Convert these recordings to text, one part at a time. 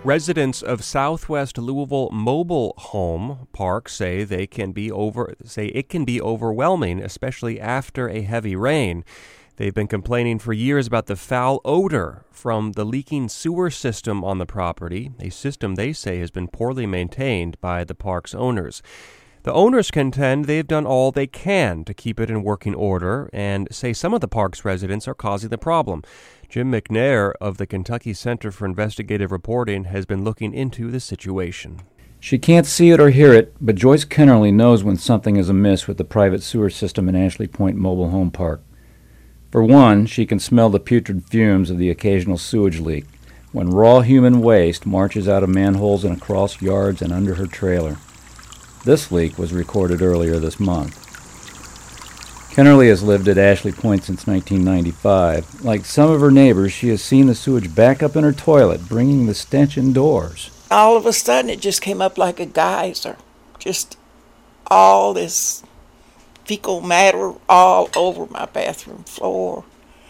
Residents of Southwest Louisville Mobile Home Park say it can be overwhelming, especially after a heavy rain. They've been complaining for years about the foul odor from the leaking sewer system on the property, a system they say has been poorly maintained by the park's owners. The owners contend they've done all they can to keep it in working order and say some of the park's residents are causing the problem. Jim McNair of the Kentucky Center for Investigative Reporting has been looking into the situation. She can't see it or hear it, but Joyce Kennerly knows when something is amiss with the private sewer system in Ashley Point Mobile Home Park. For one, she can smell the putrid fumes of the occasional sewage leak when raw human waste marches out of manholes and across yards and under her trailer. This leak was recorded earlier this month. Kennerly has lived at Ashley Point since 1995. Like some of her neighbors, she has seen the sewage back up in her toilet, bringing the stench indoors. All of a sudden, it just came up like a geyser. Just all this fecal matter all over my bathroom floor,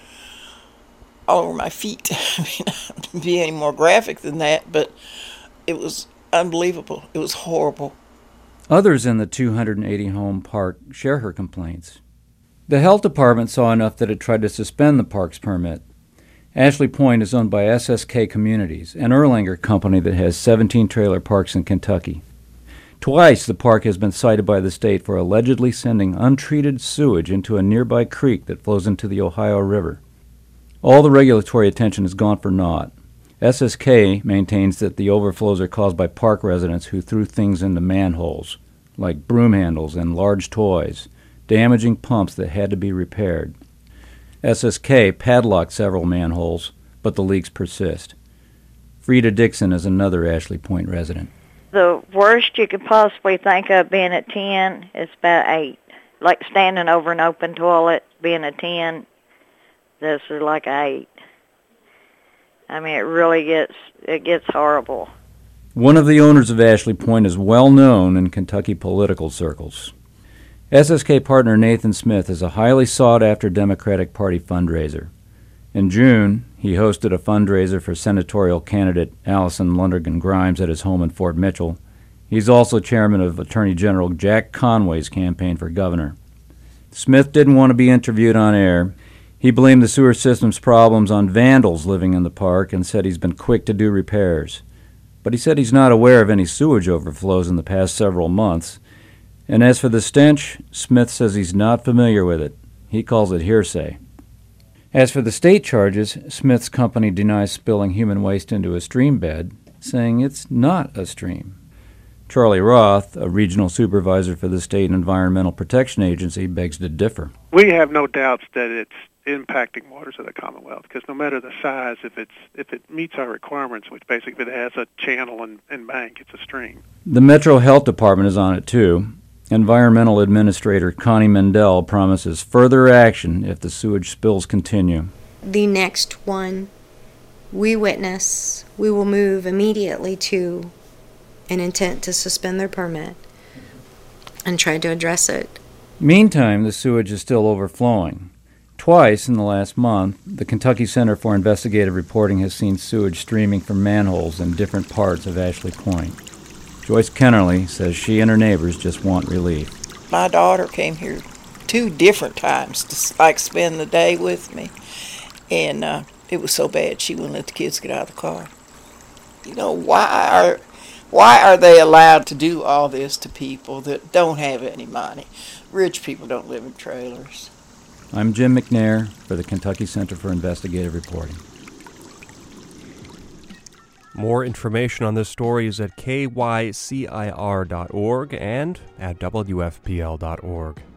all over my feet. I mean, I don't be any more graphic than that, but it was unbelievable. It was horrible. Others in the 280-home park share her complaints. The health department saw enough that it tried to suspend the park's permit. Ashley Point is owned by SSK Communities, an Erlanger company that has 17 trailer parks in Kentucky. Twice the park has been cited by the state for allegedly sending untreated sewage into a nearby creek that flows into the Ohio River. All the regulatory attention has gone for naught. SSK maintains that the overflows are caused by park residents who threw things into manholes, like broom handles and large toys, damaging pumps that had to be repaired. SSK padlocked several manholes, but the leaks persist. Frida Dixon is another Ashley Point resident. The worst you could possibly think of being at 10 is about 8. Like standing over an open toilet, being a 10, this is like an 8. I mean, it gets horrible. One of the owners of Ashley Point is well known in Kentucky political circles. SSK partner Nathan Smith is a highly sought-after Democratic Party fundraiser. In June, he hosted a fundraiser for senatorial candidate Allison Lundergan Grimes at his home in Fort Mitchell. He's also chairman of Attorney General Jack Conway's campaign for governor. Smith didn't want to be interviewed on air. He blamed the sewer system's problems on vandals living in the park and said he's been quick to do repairs. But he said he's not aware of any sewage overflows in the past several months. And as for the stench, Smith says he's not familiar with it. He calls it hearsay. As for the state charges, Smith's company denies spilling human waste into a stream bed, saying it's not a stream. Charlie Roth, a regional supervisor for the State Environmental Protection Agency, begs to differ. We have no doubts that it's impacting waters of the Commonwealth, because no matter the size, if it meets our requirements, which basically if it has a channel and bank, it's a stream. The Metro Health Department is on it too. Environmental Administrator Connie Mendel promises further action if the sewage spills continue. The next one we witness, we will move immediately to an intent to suspend their permit and try to address it. Meantime, the sewage is still overflowing. Twice in the last month, the Kentucky Center for Investigative Reporting has seen sewage streaming from manholes in different parts of Ashley Point. Joyce Kennerly says she and her neighbors just want relief. My daughter came here 2 different times to spend the day with me, and it was so bad she wouldn't let the kids get out of the car. You know, why are they allowed to do all this to people that don't have any money? Rich people don't live in trailers. I'm Jim McNair for the Kentucky Center for Investigative Reporting. More information on this story is at kycir.org and at wfpl.org.